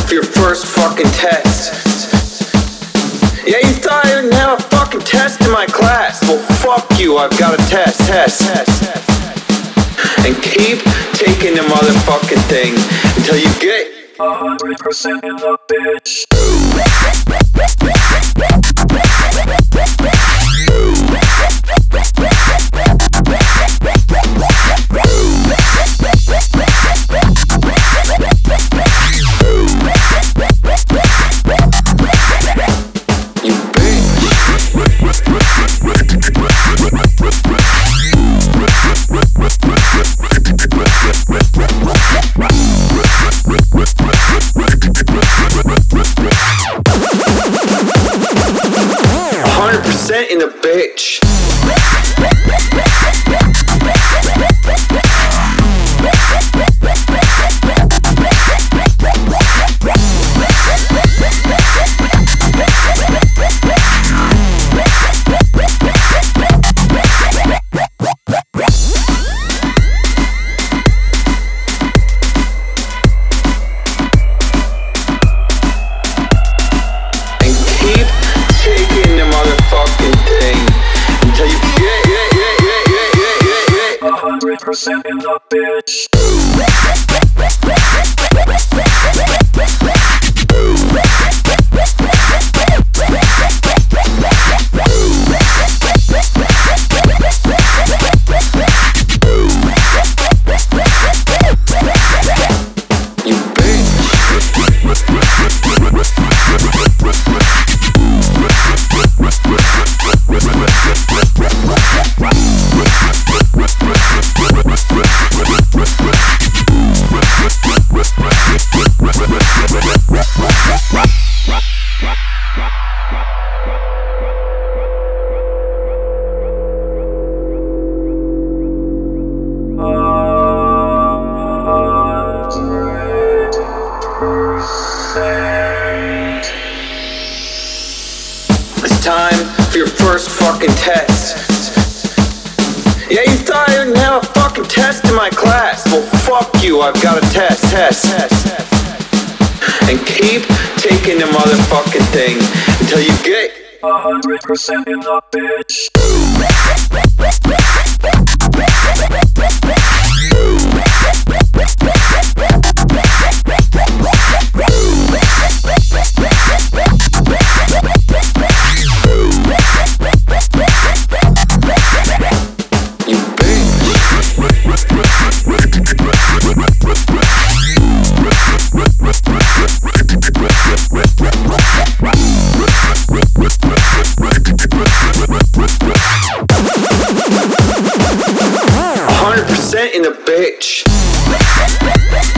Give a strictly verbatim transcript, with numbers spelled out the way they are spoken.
for your first fucking test. Yeah, you thought I didn't have a fucking test in my class. Well, fuck you, I've got a test, test, test, test. And keep taking the motherfucking thing until you get a hundred percent in the bitch. in a bitch. Percent in the bitch. It's time for your first fucking test. Yeah, you thought I didn't have a fucking test in my class. Well, fuck you, I've got a test, test, test, test. And keep taking the motherfucking thing until you get a hundred percent in the bitch. in a bitch.